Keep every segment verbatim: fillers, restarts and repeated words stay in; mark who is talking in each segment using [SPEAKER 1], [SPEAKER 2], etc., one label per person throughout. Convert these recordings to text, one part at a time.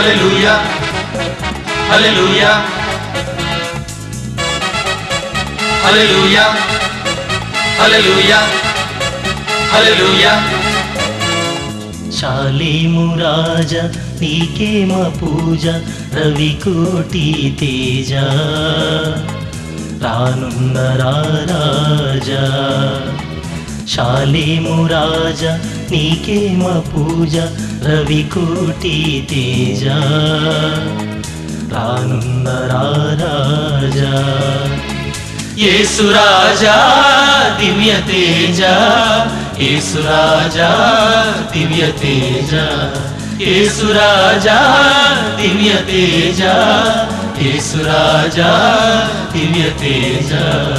[SPEAKER 1] హల్లెలూయా హల్లెలూయా హల్లెలూయా హల్లెలూయా హల్లెలూయా
[SPEAKER 2] శాలేము రాజ నీకే మా పూజ రవికోటి తేజ రానున్న రాజా శాలేము రాజ నీకే మా పూజ రవికోటి తేజ రానున్న రాజా
[SPEAKER 1] యేసు రాజా దివ్య తేజ యేసు రాజా దివ్య తేజ యేసు రాజా దివ్య తేజ యేసు రాజా దివ్య తేజ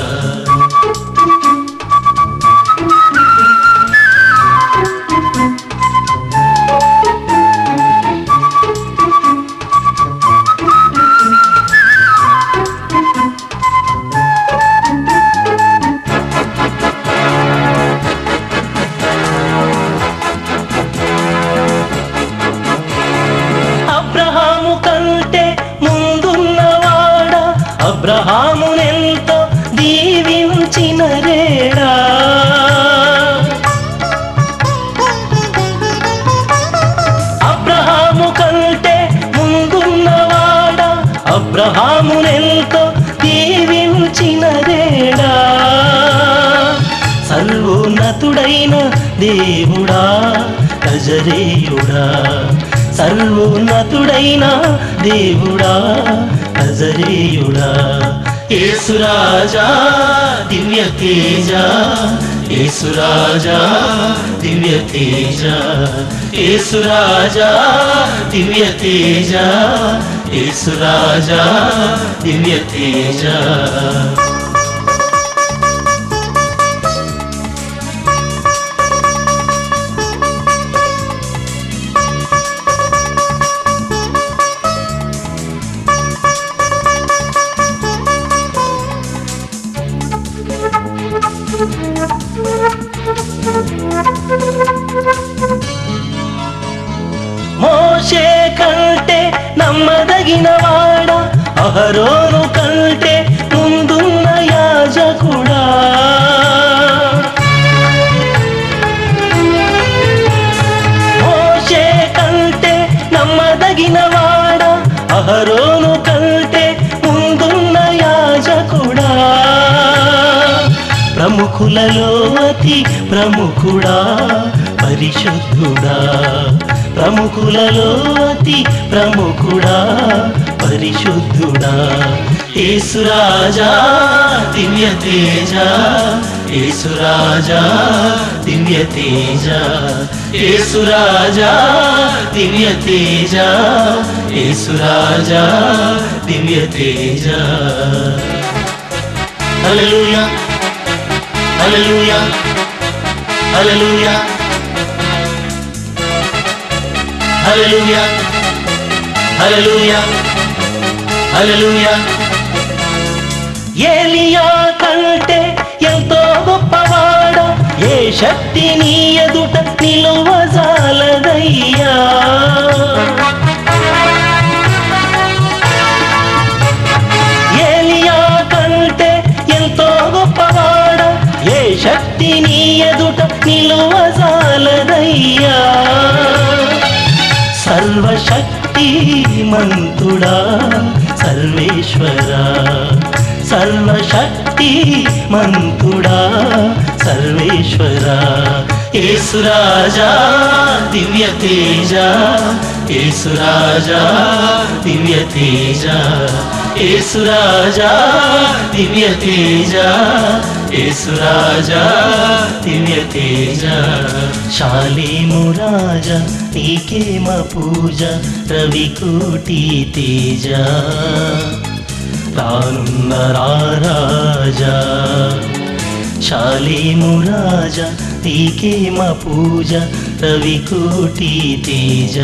[SPEAKER 2] అబ్రహామునెంతో దీవించిన రేడా అబ్రహాము కంటే ముందున్నవాడా అబ్రహామునెంతో దీవించిన రేడా సర్వోన్నతుడైన దేవుడా నజరేయుడా సర్వోన్నతుడైన దేవుడా నజరేయుడా యేసు రాజా దివ్య తేజ యేసు రాజా దివ్య తేజ యేసు రాజా దివ్య తేజ యేసు రాజా దివ్య తేజ మోషే కంటే నమ్మదగిన వాడ అహరోను కంటే ముందున్న యాజకుడా మోషే కంటే నమ్మదగిన వాడ అహరోను కంటే ముందున్న యాజకుడా ప్రముఖులలో అతి ప్రముఖుడా పరిశుద్ధుడా ప్రముఖులలో అతి ప్రముఖుడా పరిశుద్ధుడా యేసు రాజా దివ్య తేజ యేసు రాజా దివ్య తేజ యేసు రాజా దివ్య తేజ యేసు రాజా దివ్య తేజ హల్లెలూయా హల్లెలూయా హల్లెలూయా హల్లెలూయా హల్లెలూయా హల్లెలూయా ఏలియా కంటే ఎంతో గొప్పవాడ ఏ శక్తి నీ ఎదుట నిలువజాలదయ్యా ఏలియా కంటే ఎంతో గొప్పవాడ ఏ శక్తి నీ ఎదుట నిలువజాలదయ్యా సర్వశక్తి మంతుడా సర్వేశ్వరా సర్వశక్తి మంతుడా సర్వేశ్వరా యేసు రాజా దివ్య తేజ యేసు రాజా దివ్య తేజ యేసు రాజా దివ్య తేజ యేసు రాజా దివ్య తేజ శాలేము రాజా నీకే మా పూజ రవికోటి తేజ రానున్న రాజా శాలేము రాజా నీకే మా పూజ రవికోటి తేజ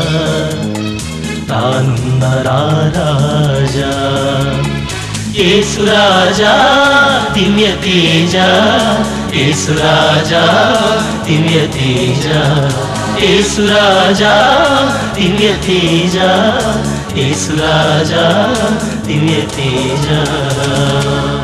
[SPEAKER 2] రానున్న రాజా యేసు రాజా దివ్య తేజ యేసు రాజా దివ్య తేజ
[SPEAKER 1] యేసురాజా దివ్య తేజ, యేసురాజా దివ్య తేజ.